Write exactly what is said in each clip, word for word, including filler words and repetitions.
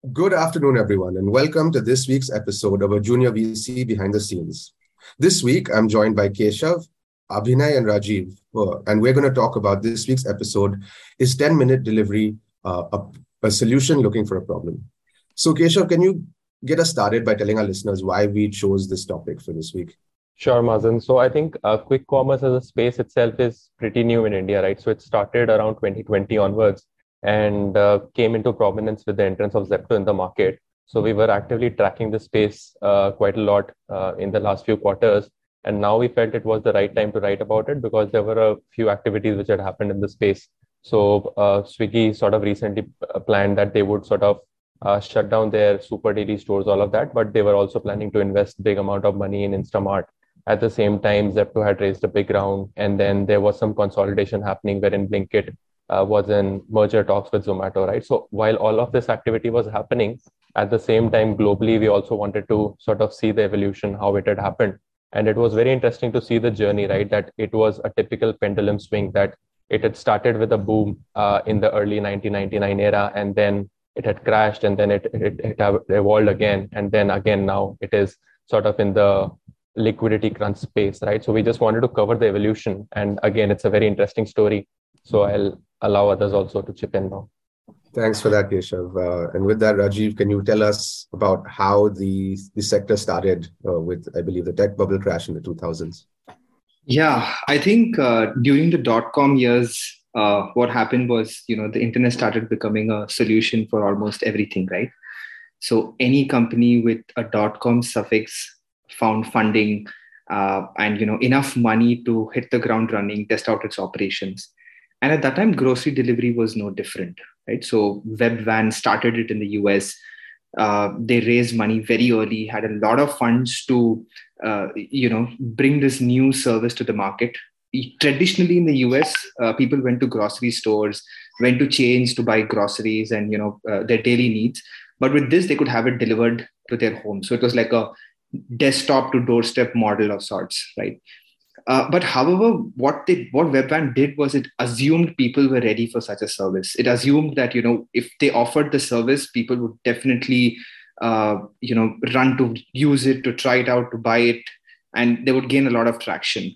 Good afternoon, everyone, and welcome to this week's episode of a Junior V C Behind the Scenes. This week, I'm joined by Keshav, Abhinay, and Rajiv, uh, and we're going to talk about this week's episode is ten-minute delivery, uh, a, a solution looking for a problem. So, Keshav, can you get us started by telling our listeners why we chose this topic for this week? Sure, Mazen. So I think uh, quick commerce as a space itself is pretty new in India, right? So it started around twenty twenty onwards and uh, came into prominence with the entrance of Zepto in the market. So we were actively tracking the space uh, quite a lot uh, in the last few quarters. And now we felt it was the right time to write about it because there were a few activities which had happened in the space. So uh, Swiggy sort of recently uh, planned that they would sort of uh, shut down their super daily stores, all of that, but they were also planning to invest big amount of money in Instamart. At the same time, Zepto had raised a big round, and then there was some consolidation happening wherein Blinkit uh, was in merger talks with Zomato, right? So while all of this activity was happening, at the same time, globally, we also wanted to sort of see the evolution, how it had happened. And it was very interesting to see the journey, right? That it was a typical pendulum swing, that it had started with a boom uh, in the early nineteen ninety-nine era, and then it had crashed, and then it, it, it evolved again. And then again, now it is sort of in the liquidity crunch space, right? So we just wanted to cover the evolution. And again, it's a very interesting story. So I'll allow others also to chip in now. Thanks for that, Keshav. Uh, and with that, Rajiv, can you tell us about how the, the sector started uh, with, I believe, the tech bubble crash in the two thousands? Yeah, I think uh, during the dot-com years, uh, what happened was, you know, the internet started becoming a solution for almost everything, right? So any company with a dot-com suffix found funding uh, and, you know, enough money to hit the ground running, test out its operations. And at that time, grocery delivery was no different, right? So Webvan started it in the U S. Uh, they raised money very early, had a lot of funds to, uh, you know, bring this new service to the market. Traditionally in the U S, uh, people went to grocery stores, went to chains to buy groceries and, you know, uh, their daily needs. But with this, they could have it delivered to their home. So it was like a desktop to doorstep model of sorts, right? Uh, but however, what they what Webvan did was it assumed people were ready for such a service. It assumed that, you know, if they offered the service, people would definitely uh, you know run to use it, to try it out, to buy it, and they would gain a lot of traction.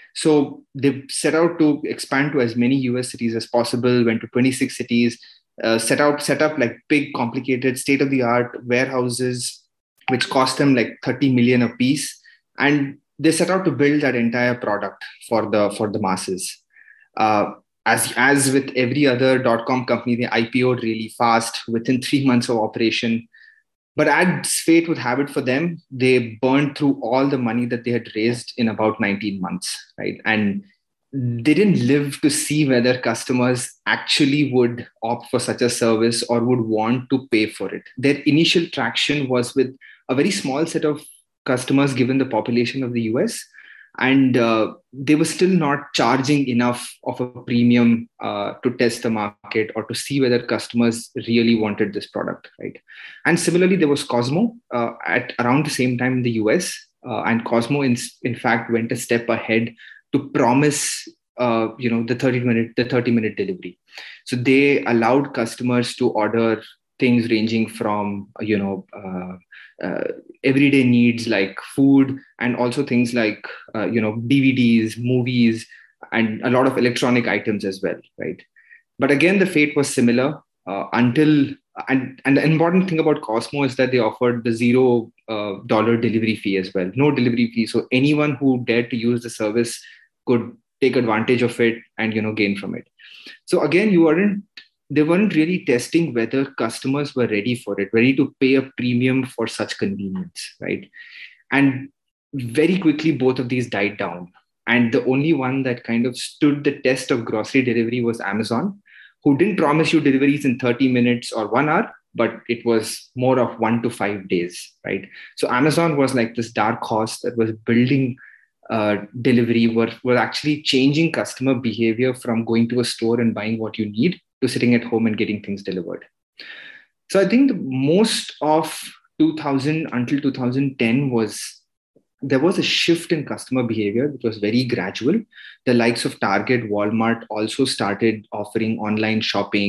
So they set out to expand to as many U S cities as possible. Went to twenty-six cities. Uh, set out set up like big, complicated, state of the art warehouses, which cost them like thirty million a piece, and they set out to build that entire product for the for the masses. Uh, as as with every other dot com company, they I P O'd really fast within three months of operation. But as fate would have it for them, they burned through all the money that they had raised in about nineteen months, right? And they didn't live to see whether customers actually would opt for such a service or would want to pay for it. Their initial traction was with a very small set of customers given the population of the U S. And uh, they were still not charging enough of a premium uh, to test the market or to see whether customers really wanted this product, right? And similarly, there was Cosmo uh, at around the same time in the U S. Uh, and Cosmo, in, in fact, went a step ahead to promise, uh, you know, the thirty minute the thirty minute delivery. So they allowed customers to order things ranging from, you know, uh, uh, everyday needs like food, and also things like, uh, you know, D V Ds, movies, and a lot of electronic items as well, right? But again, the fate was similar uh, until, and, and the important thing about Cosmo is that they offered the zero uh, dollar delivery fee as well, no delivery fee. So anyone who dared to use the service could take advantage of it and, you know, gain from it. So again, you weren't they weren't really testing whether customers were ready for it, ready to pay a premium for such convenience, right? And very quickly, both of these died down. And the only one that kind of stood the test of grocery delivery was Amazon, who didn't promise you deliveries in thirty minutes or one hour, but it was more of one to five days, right? So Amazon was like this dark horse that was building uh, delivery, were, were actually changing customer behavior from going to a store and buying what you need to sitting at home and getting things delivered. So I think the most of two thousand until two thousand ten was, there was a shift in customer behavior that was very gradual. The likes of Target, Walmart also started offering online shopping.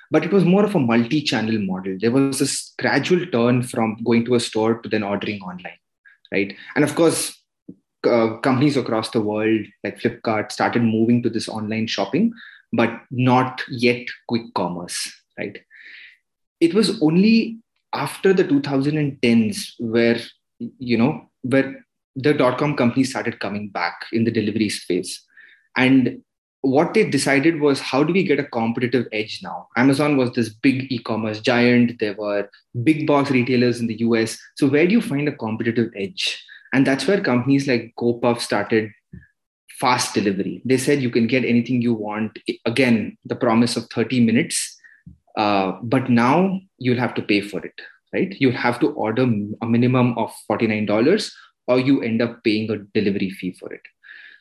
but it was more of a multi-channel model. There was this gradual turn from going to a store to then ordering online, right? And of course, uh, companies across the world like Flipkart started moving to this online shopping, but not yet quick commerce, right? It was only after the twenty tens where, you know, where the dot-com companies started coming back in the delivery space. And what they decided was, how do we get a competitive edge now? Amazon was this big e-commerce giant. There were big box retailers in the U S. So where do you find a competitive edge? And that's where companies like GoPuff started fast delivery. They said you can get anything you want. Again, the promise of thirty minutes. Uh, but now you'll have to pay for it, right? You'll have to order a minimum of forty-nine dollars, or you end up paying a delivery fee for it.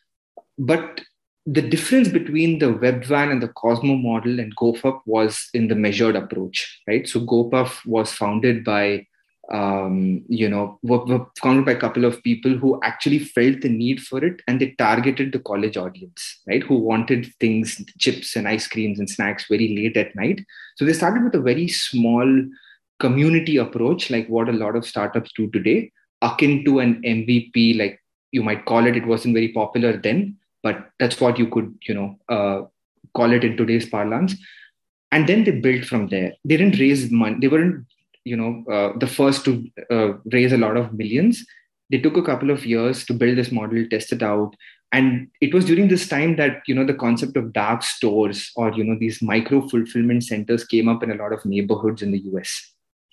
But the difference between the Webvan and the Cosmo model and GoPuff was in the measured approach, right? So GoPuff was founded by, um, you know, were, were founded by a couple of people who actually felt the need for it, and they targeted the college audience, right? Who wanted things, chips and ice creams and snacks very late at night. So they started with a very small community approach, like what a lot of startups do today, akin to an M V P, like you might call it. It wasn't very popular then, but that's what you could, you know, uh, call it in today's parlance. And then they built from there. They didn't raise money. They weren't, you know, uh, the first to uh, raise a lot of millions. They took a couple of years to build this model, test it out. And it was during this time that, you know, the concept of dark stores, or, you know, these micro fulfillment centers came up in a lot of neighborhoods in the U S.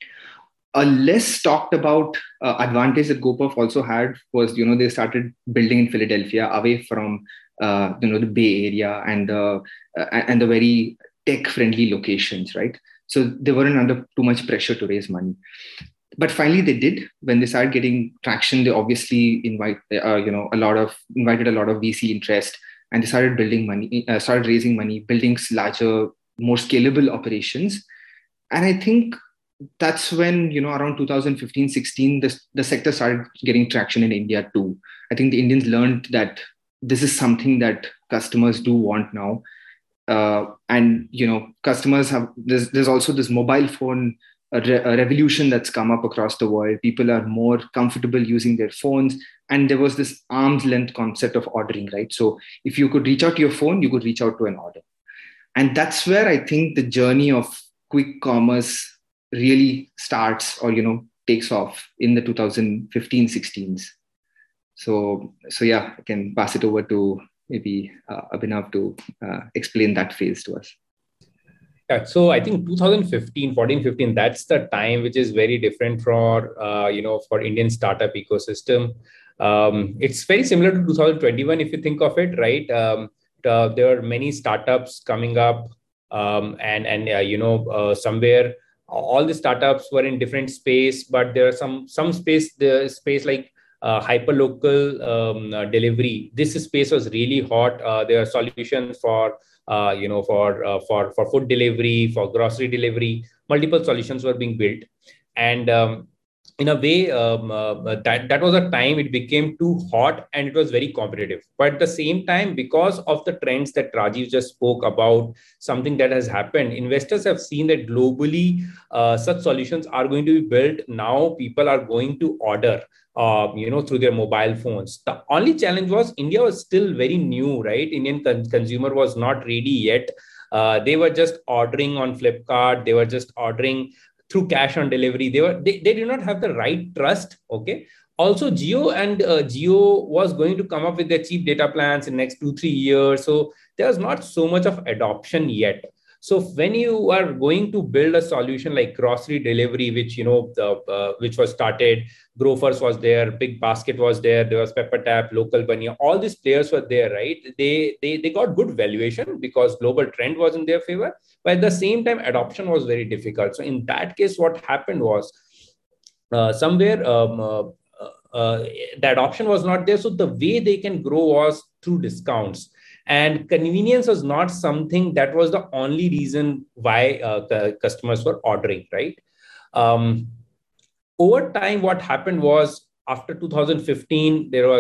A less talked about uh, advantage that GoPuff also had was, you know, they started building in Philadelphia, away from, uh, you know, the Bay Area and the, uh, and the very tech-friendly locations, right? So they weren't under too much pressure to raise money. But finally they did. When they started getting traction, they obviously invite, uh, you know, a lot of, invited a lot of V C interest, and they started building money, uh, started raising money, building larger, more scalable operations. And I think that's when, you know, around two thousand fifteen, sixteen, the, the sector started getting traction in India too. I think the Indians learned that this is something that customers do want now. Uh, and, you know, customers have, there's, there's also this mobile phone a, re- a revolution that's come up across the world. People are more comfortable using their phones. And there was this arm's length concept of ordering, right? So if you could reach out to your phone, you could reach out to an order. And that's where I think the journey of quick commerce really starts, or, you know, takes off in the two thousand fifteen, sixteens. So, so yeah, I can pass it over to maybe uh, Abhinav to uh, explain that phase to us. Yeah, so I think two thousand fifteen, fourteen, fifteen, that's the time which is very different for, uh, you know, for Indian startup ecosystem. Um, it's very similar to two thousand twenty-one, if you think of it, right? Um, uh, there are many startups coming up, um, and, and uh, you know, uh, somewhere all the startups were in different space, but there are some, some space, the space like uh, hyperlocal um, uh, delivery. This space was really hot. Uh, there are solutions for Uh, you know, for uh, for for food delivery, for grocery delivery. Multiple solutions were being built, and um, in a way, um, uh, that that was a time it became too hot and it was very competitive. But at the same time, because of the trends that Rajiv just spoke about, something that has happened, investors have seen that globally, uh, such solutions are going to be built. Now, people are going to order. Uh, you know, through their mobile phones. The only challenge was India was still very new, right? Indian con- consumer was not ready yet. Uh, they were just ordering on Flipkart. They were just ordering through cash on delivery. They were they, they did not have the right trust. Okay. Also, Jio and uh, Jio was going to come up with their cheap data plans in next two, three years. So there was not so much of adoption yet. So when you are going to build a solution like grocery delivery, which, you know, the, uh, which was started, Grofers was there, Big Basket was there, there was Pepper Tap, Local Bunny, all these players were there, right? They, they, they got good valuation because global trend was in their favor. But at the same time, adoption was very difficult. So in that case, what happened was uh, somewhere um, uh, uh, the adoption was not there. So the way they can grow was through discounts. And convenience was not something that was the only reason why uh, customers were ordering, right? Um, over time, what happened was after two thousand fifteen, there was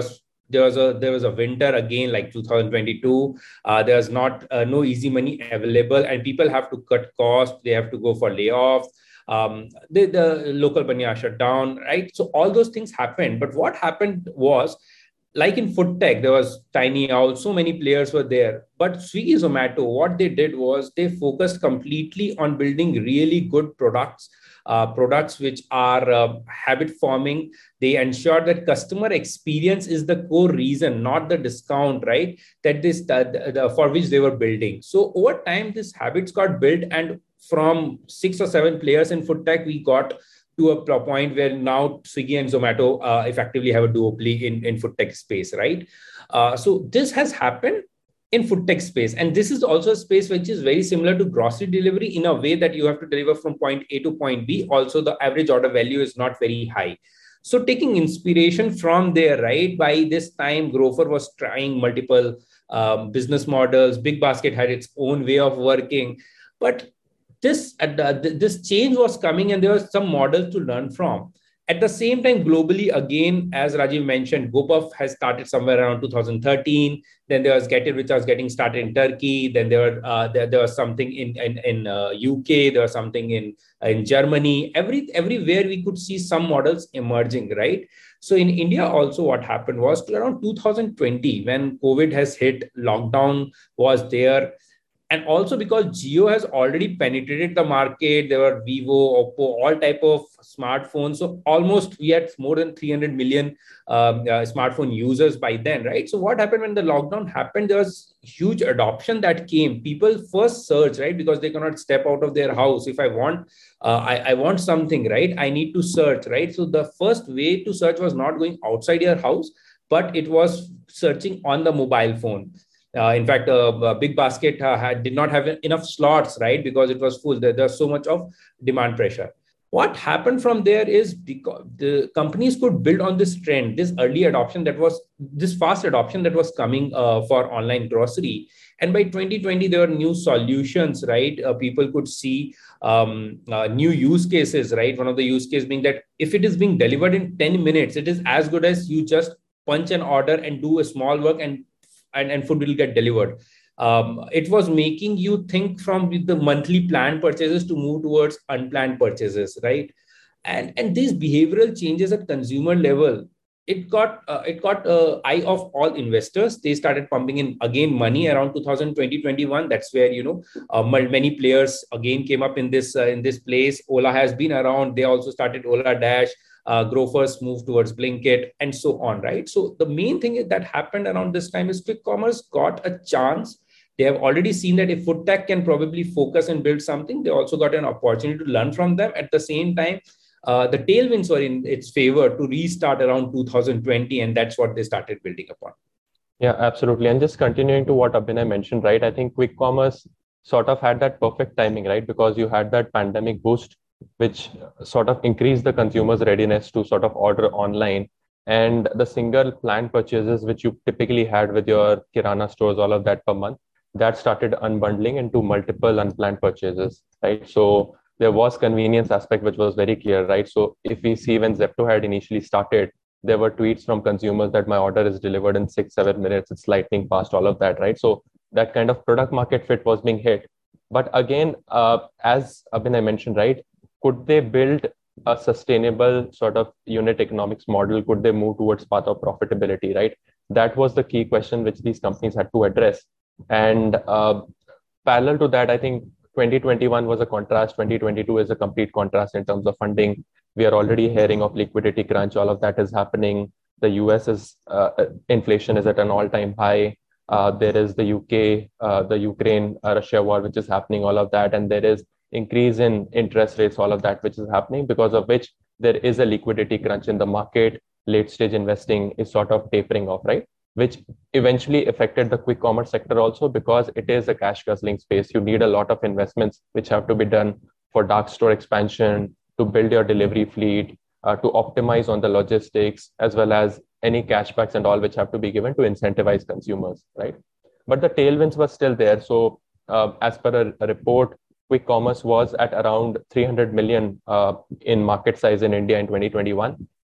there was a there was a winter again, like two thousand twenty-two. Uh, there's not uh, no easy money available, and people have to cut costs. They have to go for layoffs. Um, the, the local banya shut down, right? So all those things happened. But what happened was, like in food tech, there was Tiny Owl, so many players were there. But Swiggy, Zomato, what they did was they focused completely on building really good products, uh, products which are uh, habit forming. They ensure that customer experience is the core reason, not the discount, right? That this uh, the, the, for which they were building. So over time, these habits got built, and from six or seven players in food tech, we got to a point where now Swiggy and Zomato uh, effectively have a duopoly in, in food tech space, right? Uh, so this has happened in food tech space. And this is also a space which is very similar to grocery delivery in a way that you have to deliver from point A to point B. Also, the average order value is not very high. So taking inspiration from there, right? By this time, Grofers was trying multiple um, business models. Big Basket had its own way of working. But this, uh, this change was coming, and there was some models to learn from. At the same time, globally, again, as Rajiv mentioned, GoPuff has started somewhere around two thousand thirteen. Then there was Getir, which was getting started in Turkey. Then there, were, uh, there, there was something in in, in uh, U K. There was something in in Germany. Every everywhere we could see some models emerging, right? So in India also, what happened was around two thousand twenty, when COVID has hit, lockdown was there. And also because Jio has already penetrated the market, there were Vivo, Oppo, all type of smartphones. So almost we had more than three hundred million um, uh, smartphone users by then, right? So what happened when the lockdown happened? There was huge adoption that came. People first search, right? Because they cannot step out of their house. If I want, uh, I, I want something, right? I need to search, right? So the first way to search was not going outside your house, but it was searching on the mobile phone. Uh, in fact, uh, Big Basket uh, had, did not have enough slots, right? Because it was full. There, there's so much of demand pressure. What happened from there is because the companies could build on this trend, this early adoption that was, this fast adoption that was coming uh, for online grocery. And by twenty twenty, there were new solutions, right? Uh, people could see um, uh, new use cases, right? One of the use cases being that if it is being delivered in ten minutes, it is as good as you just punch an order and do a small work, and And, and food will get delivered. Um, it was making you think from the monthly planned purchases to move towards unplanned purchases, right? And, and these behavioral changes at consumer level, it got uh, it got uh, eye of all investors. They started pumping in again money around two thousand twenty, twenty-one. That's where, you know, uh, many players again came up in this uh, in this place. Ola has been around. They also started Ola Dash. Uh, Grofers moved towards Blinkit, and so on, right? So the main thing that happened around this time is quick commerce got a chance. They have already seen that if food tech can probably focus and build something, they also got an opportunity to learn from them. At the same time, uh, the tailwinds were in its favor to restart around two thousand twenty, and that's what they started building upon. Yeah, absolutely. And just continuing to what Abhinay mentioned, right? I think quick commerce sort of had that perfect timing, right? Because you had that pandemic boost, which sort of increased the consumer's readiness to sort of order online. And the single planned purchases, which you typically had with your Kirana stores, all of that per month, that started unbundling into multiple unplanned purchases, right? So there was convenience aspect, which was very clear, right? So if we see when Zepto had initially started, there were tweets from consumers that my order is delivered in six, seven minutes. It's lightning fast, all of that, right? So that kind of product market fit was being hit. But again, uh, as Abhinay mentioned, right, could they build a sustainable sort of unit economics model? Could they move towards path of profitability, right? That was the key question which these companies had to address. And uh, parallel to that, I think twenty twenty-one was a contrast. twenty twenty-two is a complete contrast in terms of funding. We are already hearing of liquidity crunch. All of that is happening. The U S is uh, inflation is at an all-time high. Uh, there is the U K, uh, the Ukraine, uh, Russia war, which is happening, all of that. And there is increase in interest rates, all of that, which is happening, because of which there is a liquidity crunch in the market. Late stage investing is sort of tapering off, right? Which eventually affected the quick commerce sector also, because it is a cash guzzling space. You need a lot of investments which have to be done for dark store expansion, to build your delivery fleet, uh, to optimize on the logistics, as well as any cashbacks and all which have to be given to incentivize consumers, right? But the tailwinds were still there. So uh, as per a, a report, quick commerce was at around three hundred million uh, in market size in India in twenty twenty-one.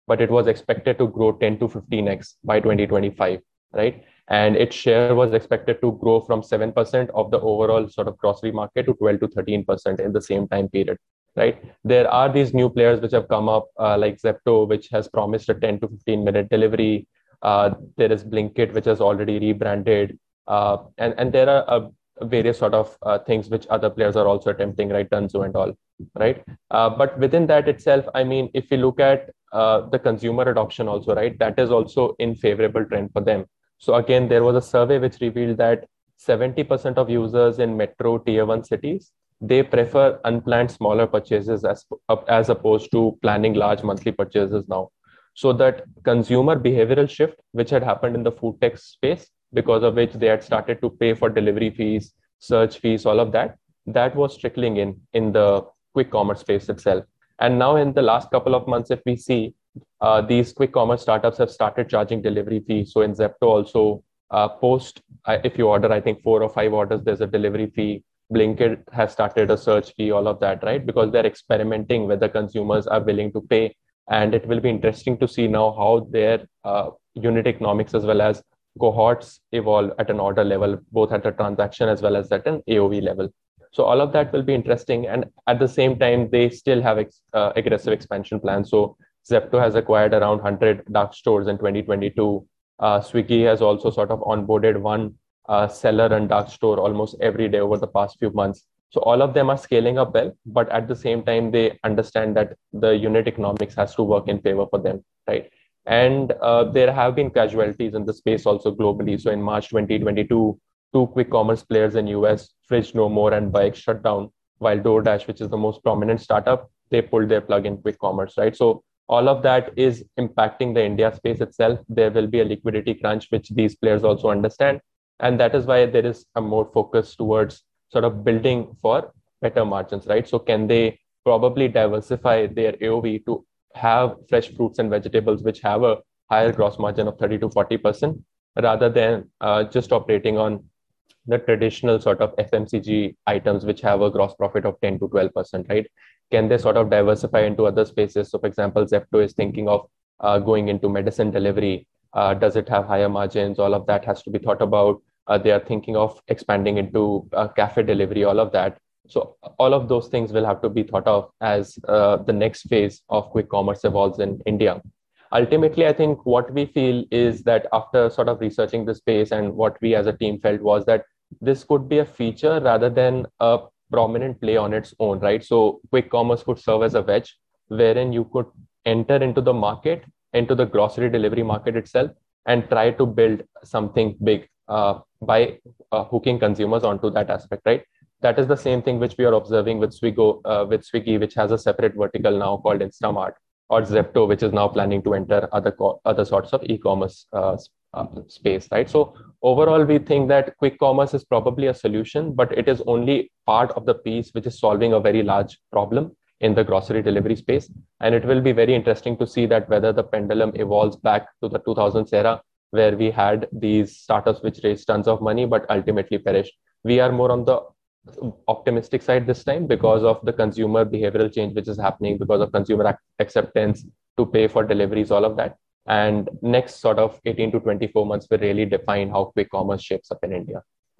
but it was expected to grow ten to fifteen x by twenty twenty-five, right? And its share was expected to grow from seven percent of the overall sort of grocery market to twelve to thirteen percent in the same time period, right? There are these new players which have come up, uh, like Zepto, which has promised a ten to fifteen minute delivery. Uh, there is Blinkit, which has already rebranded. Uh, and, and there are uh, various sort of uh, things which other players are also attempting, right? Dunzo and all, right? Uh, but within that itself, I mean, if you look at uh, the consumer adoption also, right, that is also in favorable trend for them. So again, there was a survey which revealed that seventy percent of users in metro tier one cities, they prefer unplanned smaller purchases as, as opposed to planning large monthly purchases now. So that consumer behavioral shift, which had happened in the food tech space, because of which they had started to pay for delivery fees, search fees, all of that, that was trickling in in the quick commerce space itself. And now in the last couple of months, if we see, uh, these quick commerce startups have started charging delivery fees. So in Zepto also, uh, post, uh, if you order, I think four or five orders, there's a delivery fee. Blinkit has started a search fee, all of that, right? Because they're experimenting whether consumers are willing to pay. And it will be interesting to see now how their uh, unit economics as well as cohorts evolve at an order level, both at a transaction as well as at an A O V level. So all of that will be interesting. And at the same time, they still have ex- uh, aggressive expansion plans. So Zepto has acquired around one hundred dark stores in twenty twenty-two. Uh, Swiggy has also sort of onboarded one uh, seller and dark store almost every day over the past few months. So all of them are scaling up well, but at the same time, they understand that the unit economics has to work in favor for them, right? And uh, there have been casualties in the space also globally. So in March twenty twenty-two, two quick commerce players in U S, Fridge No More and Bike, shut down, while DoorDash, which is the most prominent startup, they pulled their plug in quick commerce, right? So all of that is impacting the India space itself. There will be a liquidity crunch, which these players also understand. And that is why there is a more focus towards sort of building for better margins, right? So can they probably diversify their A O V to have fresh fruits and vegetables, which have a higher gross margin of thirty to forty percent, rather than uh, just operating on the traditional sort of F M C G items, which have a gross profit of ten to twelve percent, right? Can they sort of diversify into other spaces? So for example, Zepto is thinking of uh, going into medicine delivery. Uh, does it have higher margins? All of that has to be thought about. Uh, they are thinking of expanding into uh, cafe delivery, all of that. So all of those things will have to be thought of as uh, the next phase of quick commerce evolves in India. Ultimately, I think what we feel is that after sort of researching the space, and what we as a team felt was that this could be a feature rather than a prominent play on its own, right? So quick commerce could serve as a wedge wherein you could enter into the market, into the grocery delivery market itself, and try to build something big uh, by uh, hooking consumers onto that aspect, right? That is the same thing which we are observing with Swiggo, uh, with Swiggy, which has a separate vertical now called Instamart, or Zepto, which is now planning to enter other co- other sorts of e-commerce uh, uh, space, right? So overall, we think that quick commerce is probably a solution, but it is only part of the piece which is solving a very large problem in the grocery delivery space. And it will be very interesting to see that whether the pendulum evolves back to the two thousands era, where we had these startups which raised tons of money, but ultimately perished. We are more on the optimistic side this time because of the consumer behavioral change which is happening, because of consumer ac- acceptance to pay for deliveries, all of that. And next sort of eighteen to twenty-four months will really define how quick commerce shapes up in India.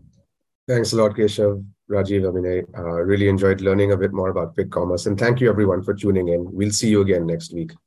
Thanks a lot, Keshav, Rajiv, Abhinay. Uh, really enjoyed learning a bit more about quick commerce. And thank you everyone for tuning in. We'll see you again next week.